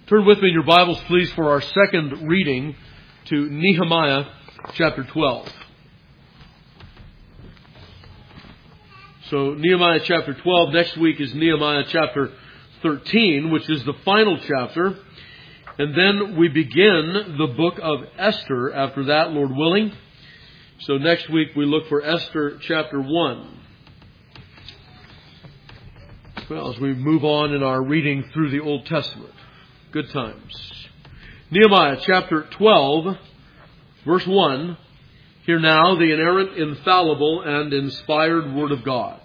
Turn with me in your Bibles, please, for our second reading to Nehemiah chapter 12. So, Nehemiah chapter 12. Next week is Nehemiah chapter 13, which is the final chapter. And then we begin the book of Esther after that, Lord willing. So next week we look for Esther chapter 1. Well, as we move on in our reading through the Old Testament. Good times. Nehemiah chapter 12, verse 1. Hear now the inerrant, infallible, and inspired Word of God.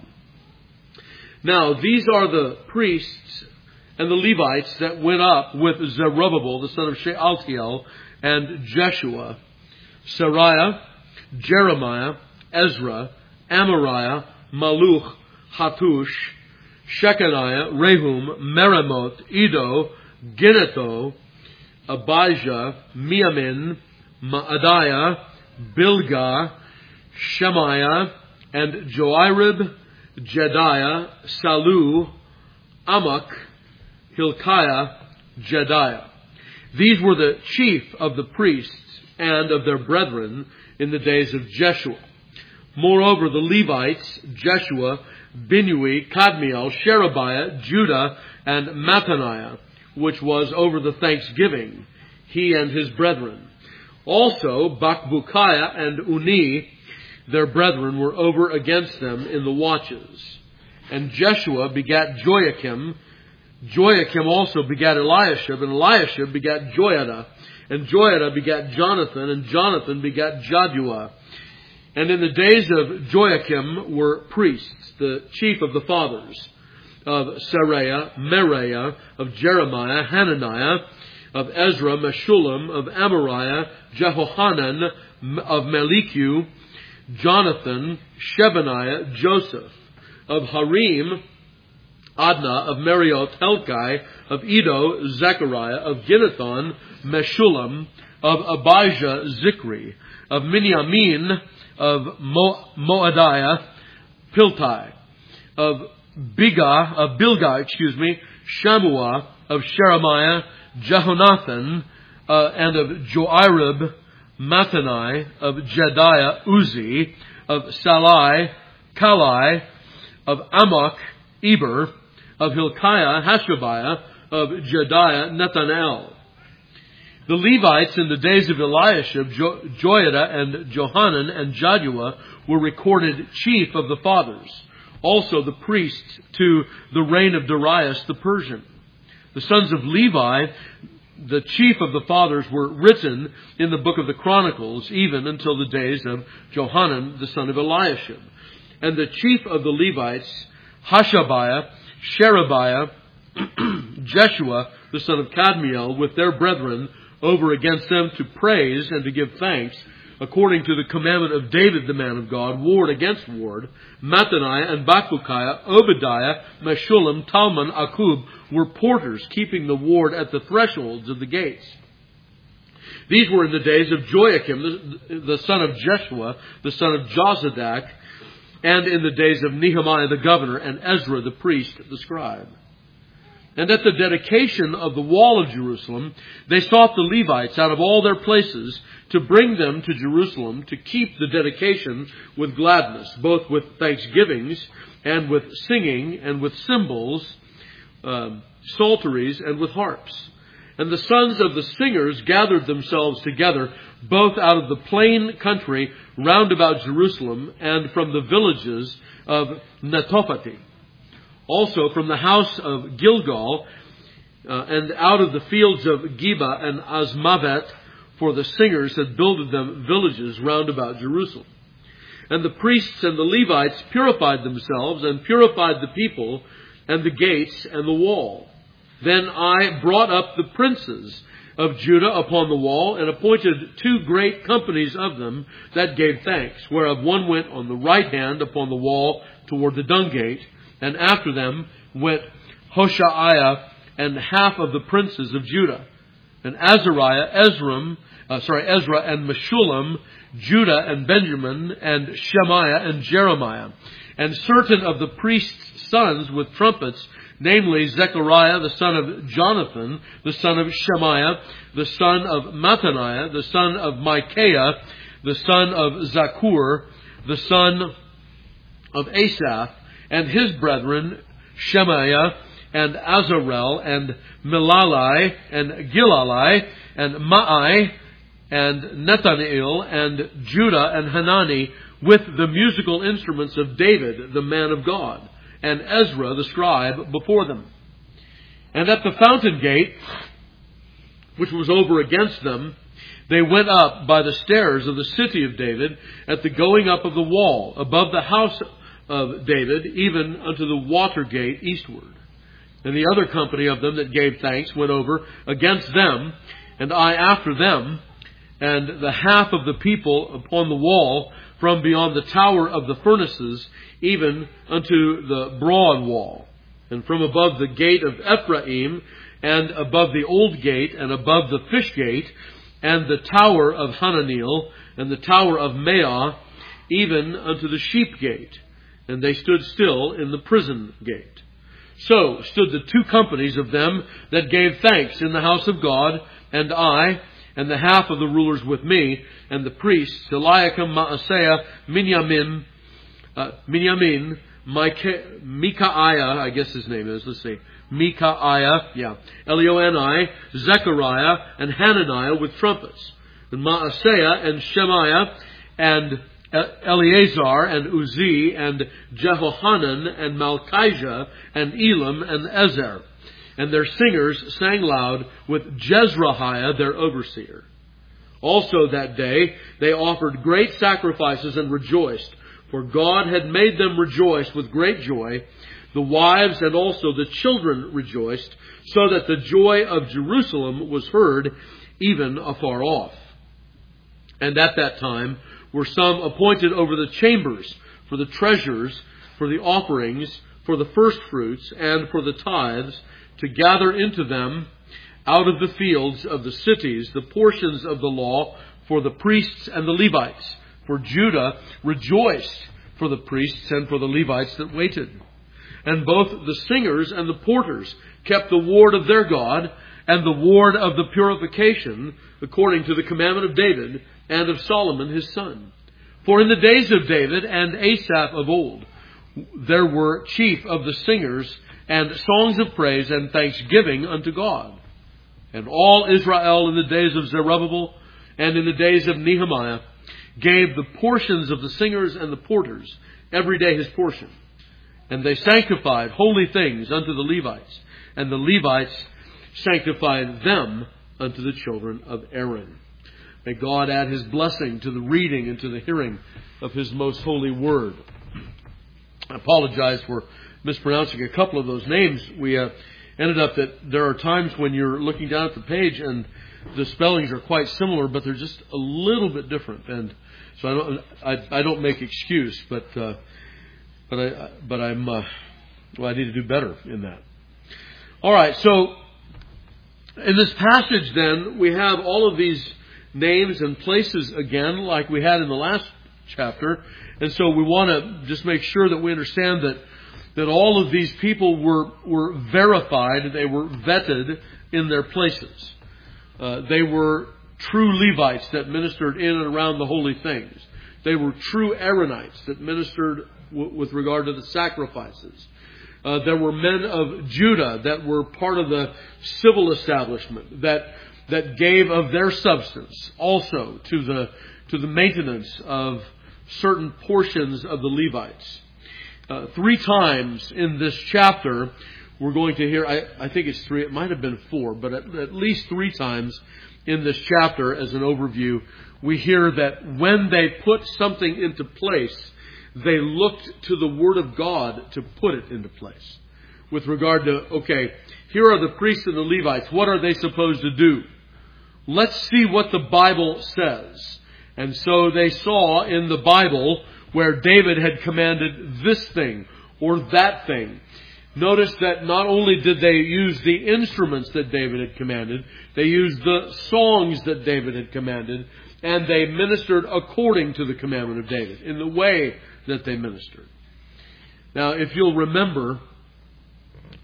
Now, these are the priests and the Levites that went up with Zerubbabel, the son of Shealtiel, and Jeshua, Sariah, Jeremiah, Ezra, Amariah, Maluch, Hattush, Shechaniah, Rehum, Meremoth, Iddo, Ginnetho, Abijah, Miamin, Maadiah, Bilgah, Shemaiah, and Joirib, Jediah, Salu, Amok, Hilkiah, Jediah. These were the chief of the priests and of their brethren in the days of Jeshua. Moreover, the Levites, Jeshua, Binnui, Kadmiel, Sherebiah, Judah, and Mattaniah, which was over the thanksgiving, he and his brethren. Also, Bakbukiah and Uni, their brethren, were over against them in the watches. And Jeshua begat Joachim. Joachim also begat Eliashib, and Eliashib begat Joiada. And Joiada begat Jonathan, and Jonathan begat Jaddua. And in the days of Joachim were priests, the chief of the fathers, of Seraiah, Meraiah, of Jeremiah, Hananiah, of Ezra, Meshullam, of Amariah, Jehohanan, of Melikiu, Jonathan, Shebaniah, Joseph, of Harim, Adnah, of Marioth, Helkai, of Iddo, Zechariah, of Ginnethon, Meshullam, of Abijah, Zikri, of Miniamin, of Moadiah, Piltai, of Bilgah, Shammua, of Sheremiah, Jehonathan, and of Joirib, Mattani, of Jediah, Uzi, of Salai, Kalai, of Amok, Eber, of Hilkiah, Hashabiah, of Jediah, Nethanel. The Levites in the days of Eliashib, Joiada, and Johanan, and Jaddua were recorded chief of the fathers. Also the priests to the reign of Darius the Persian. The sons of Levi, the chief of the fathers, were written in the book of the Chronicles, even until the days of Johanan, the son of Eliashib. And the chief of the Levites, Hashabiah, Sherebiah, Jeshua, the son of Kadmiel, with their brethren, over against them to praise and to give thanks, according to the commandment of David, the man of God, ward against ward. Mattaniah and Bakbukiah, Obadiah, Meshullam, Talmon, Akub were porters, keeping the ward at the thresholds of the gates. These were in the days of Joachim, the son of Jeshua, the son of Jozadak, and in the days of Nehemiah the governor, and Ezra the priest, the scribe. And at the dedication of the wall of Jerusalem, they sought the Levites out of all their places to bring them to Jerusalem to keep the dedication with gladness, both with thanksgivings and with singing and with cymbals, psalteries and with harps. And the sons of the singers gathered themselves together, both out of the plain country round about Jerusalem and from the villages of Netophati. Also from the house of Gilgal, and out of the fields of Geba and Azmavet, for the singers had builded them villages round about Jerusalem. And the priests and the Levites purified themselves and purified the people and the gates and the wall. Then I brought up the princes of Judah upon the wall, and appointed 2 great companies of them that gave thanks, whereof one went on the right hand upon the wall toward the dung gate, and after them went Hoshaiah and half of the princes of Judah, and Azariah, Ezra and Meshullam, Judah and Benjamin, and Shemaiah and Jeremiah, and certain of the priests' sons with trumpets namely Zechariah the son of Jonathan, the son of Shemaiah, the son of Mattaniah, the son of Micaiah, the son of Zakur, the son of Asaph, and his brethren Shemaiah, and Azarel, and Milalai, and Gilalai, and Maai, and Nethaneel, and Judah, and Hanani, with the musical instruments of David, the man of God, and Ezra, the scribe, before them. And at the fountain gate, which was over against them, they went up by the stairs of the city of David, at the going up of the wall, above the house of David, even unto the water gate eastward. And the other company of them that gave thanks went over against them, and I after them, and the half of the people upon the wall, from beyond the tower of the furnaces, even unto the broad wall, and from above the gate of Ephraim, and above the old gate, and above the fish gate, and the tower of Hananeel, and the tower of Meah, even unto the sheep gate. And they stood still in the prison gate. So stood the two companies of them that gave thanks in the house of God, and I, and the half of the rulers with me, and the priests, Eliakim, Maaseiah, Minyamin, Micaiah, I guess his name is, let's see, Micaiah, Elioenai, Zechariah, and Hananiah with trumpets, and Maaseiah, and Shemaiah, and Eleazar, and Uzi, and Jehohanan, and Malchijah, and Elam, and Ezer. And their singers sang loud with Jezrahiah, their overseer. Also that day they offered great sacrifices and rejoiced, for God had made them rejoice with great joy. The wives and also the children rejoiced, so that the joy of Jerusalem was heard even afar off. And at that time were some appointed over the chambers, for the treasures, for the offerings, for the firstfruits, and for the tithes, to gather into them out of the fields of the cities the portions of the law for the priests and the Levites. For Judah rejoiced for the priests and for the Levites that waited. And both the singers and the porters kept the ward of their God and the ward of the purification, according to the commandment of David and of Solomon his son. For in the days of David and Asaph of old, there were chief of the singers and songs of praise and thanksgiving unto God. And all Israel in the days of Zerubbabel and in the days of Nehemiah gave the portions of the singers and the porters every day his portion. And they sanctified holy things unto the Levites, and the Levites sanctified them unto the children of Aaron. May God add his blessing to the reading and to the hearing of his most holy word. I apologize for mispronouncing a couple of those names. We ended up that there are times when you're looking down at the page and the spellings are quite similar, but they're just a little bit different. And so I don't make excuse, but I need to do better in that. All right, so in this passage then, we have all of these names and places again, like we had in the last chapter. And so we want to just make sure that we understand that all of these people were verified, they were vetted in their places. They were true Levites that ministered in and around the holy things. They were true Aaronites that ministered with regard to the sacrifices. There were men of Judah that were part of the civil establishment that gave of their substance also to the maintenance of certain portions of the Levites. 3 times in this chapter, we're going to hear, I think it's 3, it might have been 4, but at least 3 times in this chapter as an overview, we hear that when they put something into place, they looked to the Word of God to put it into place. With regard to, okay, here are the priests and the Levites. What are they supposed to do? Let's see what the Bible says. And so they saw in the Bible where David had commanded this thing or that thing. Notice that not only did they use the instruments that David had commanded, they used the songs that David had commanded, and they ministered according to the commandment of David, in the way that they ministered. Now, if you'll remember,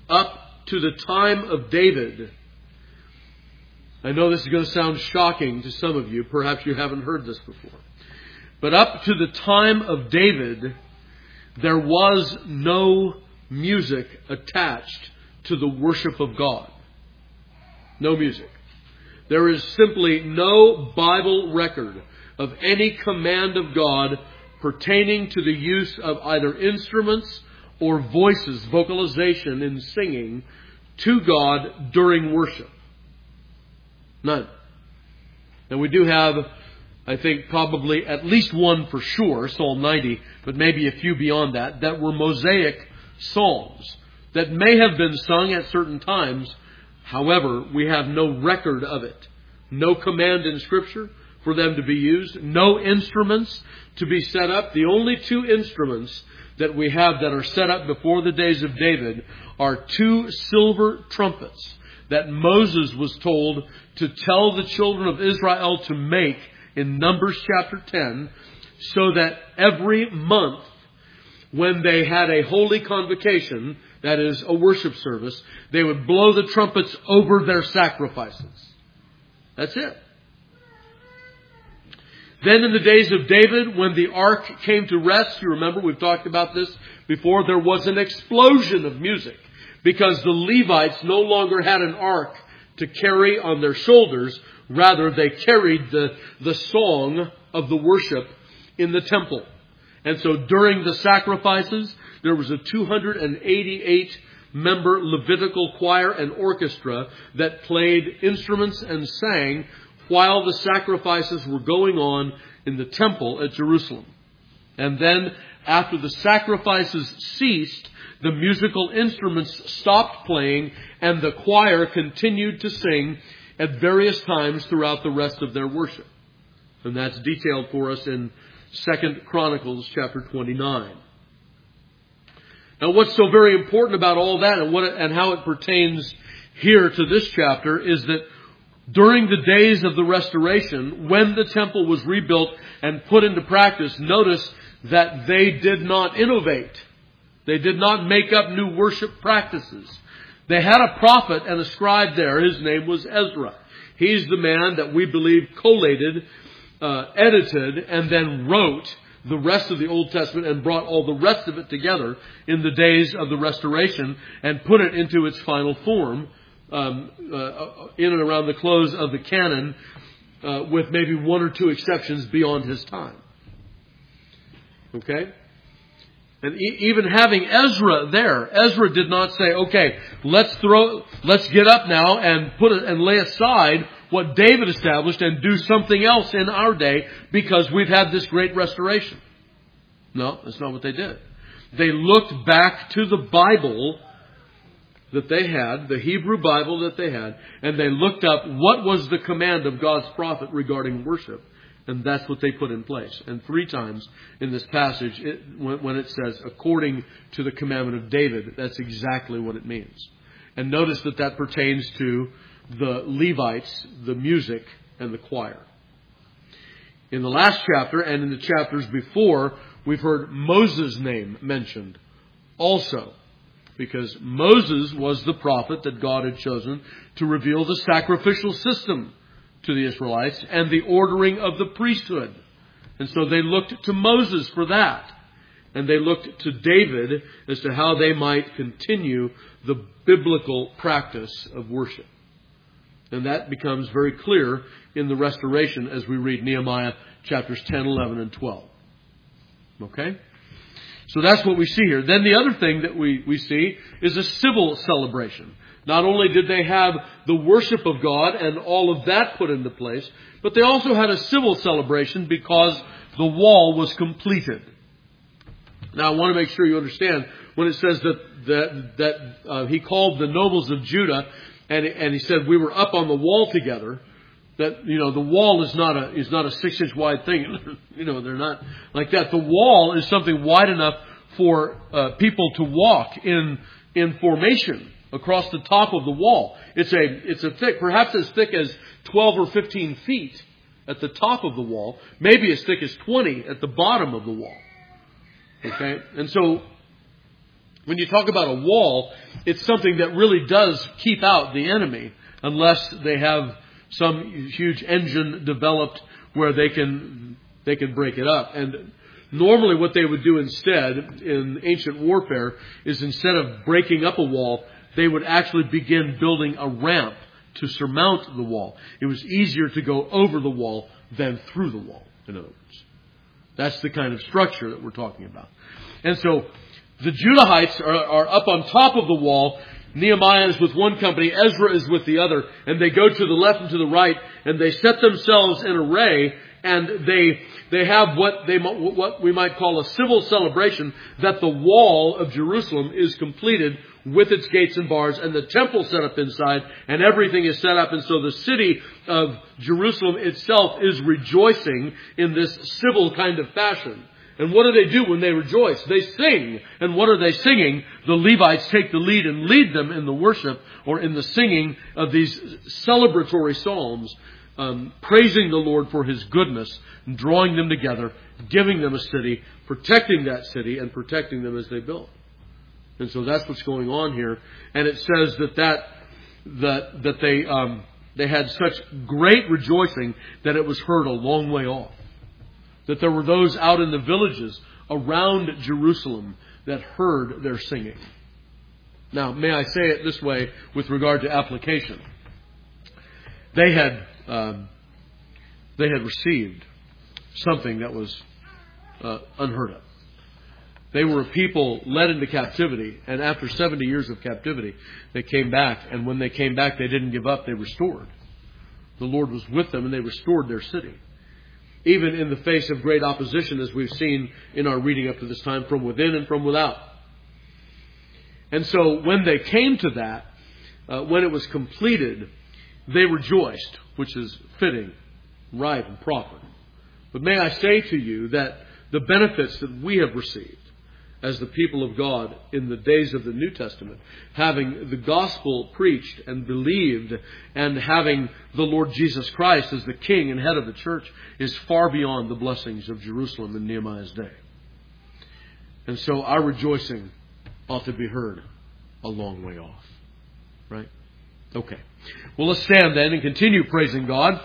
up to the time of David. I know this is going to sound shocking to some of you. Perhaps you haven't heard this before. But up to the time of David, there was no music attached to the worship of God. No music. There is simply no Bible record of any command of God pertaining to the use of either instruments or voices, vocalization in singing to God during worship. None. And we do have, I think, probably at least one for sure, Psalm 90, but maybe a few beyond that, that were Mosaic psalms that may have been sung at certain times. However, we have no record of it. No command in Scripture for them to be used. No instruments to be set up. The only two instruments that we have that are set up before the days of David are two silver trumpets that Moses was told to tell the children of Israel to make in Numbers chapter 10, so that every month when they had a holy convocation, that is a worship service, they would blow the trumpets over their sacrifices. That's it. Then in the days of David, when the ark came to rest, you remember we've talked about this before, there was an explosion of music because the Levites no longer had an ark to carry on their shoulders. Rather, they carried the song of the worship in the temple. And so during the sacrifices, there was a 288-member Levitical choir and orchestra that played instruments and sang while the sacrifices were going on in the temple at Jerusalem. And then, after the sacrifices ceased, the musical instruments stopped playing and the choir continued to sing at various times throughout the rest of their worship. And that's detailed for us in 2 Chronicles chapter 29. Now, what's so very important about all that and how it pertains here to this chapter is that during the days of the restoration, when the temple was rebuilt and put into practice, notice that they did not innovate. They did not make up new worship practices. They had a prophet and a scribe there. His name was Ezra. He's the man that we believe collated, edited, and then wrote the rest of the Old Testament and brought all the rest of it together in the days of the restoration and put it into its final form in and around the close of the canon, with maybe one or two exceptions beyond his time. Okay? And even having Ezra there, Ezra did not say, okay, let's get up now and and lay aside what David established and do something else in our day because we've had this great restoration. No, that's not what they did. They looked back to the Bible that they had, the Hebrew Bible that they had, and they looked up what was the command of God's prophet regarding worship. And that's what they put in place. And 3 times in this passage, when it says, according to the commandment of David, that's exactly what it means. And notice that pertains to the Levites, the music, and the choir. In the last chapter and in the chapters before, we've heard Moses' name mentioned also. Because Moses was the prophet that God had chosen to reveal the sacrificial system to the Israelites and the ordering of the priesthood. And so they looked to Moses for that. And they looked to David as to how they might continue the biblical practice of worship. And that becomes very clear in the restoration as we read Nehemiah chapters 10, 11, and 12. Okay? So that's what we see here. Then the other thing that we see is a civil celebration. Not only did they have the worship of God and all of that put into place, but they also had a civil celebration because the wall was completed. Now I want to make sure you understand when it says that he called the nobles of Judah and he said we were up on the wall together. That, the wall is not a 6-inch wide thing. They're not like that. The wall is something wide enough for people to walk in formation across the top of the wall. It's a thick, perhaps as thick as 12 or 15 feet at the top of the wall, maybe as thick as 20 at the bottom of the wall. Okay? And so when you talk about a wall, it's something that really does keep out the enemy unless they have some huge engine developed where they can break it up. And normally what they would do instead in ancient warfare is instead of breaking up a wall, they would actually begin building a ramp to surmount the wall. It was easier to go over the wall than through the wall, in other words. That's the kind of structure that we're talking about. And so the Judahites are up on top of the wall. Nehemiah is with one company, Ezra is with the other, and they go to the left and to the right, and they set themselves in array, and they have what we might call a civil celebration, that the wall of Jerusalem is completed with its gates and bars, and the temple set up inside, and everything is set up. And so the city of Jerusalem itself is rejoicing in this civil kind of fashion. And what do when they rejoice? They sing. And what are they singing? The Levites take the lead and lead them in the worship or in the singing of these celebratory psalms, praising the Lord for His goodness, drawing them together, giving them a city, protecting that city, and protecting them as they build. And so that's what's going on here. And it says that they had such great rejoicing that it was heard a long way off. That there were those out in the villages around Jerusalem that heard their singing. Now, may I say it this way with regard to application? They had received something that was unheard of. They were a people led into captivity, and after 70 years of captivity, they came back. And when they came back, they didn't give up. They restored. The Lord was with them, and they restored their city. Even in the face of great opposition, as we've seen in our reading up to this time, from within and from without. And so when they came to that, when it was completed, they rejoiced, which is fitting, right, and proper. But may I say to you that the benefits that we have received as the people of God in the days of the New Testament, having the gospel preached and believed, and having the Lord Jesus Christ as the King and head of the church, is far beyond the blessings of Jerusalem in Nehemiah's day. And so our rejoicing ought to be heard a long way off. Right? Okay. Well, let's stand then and continue praising God.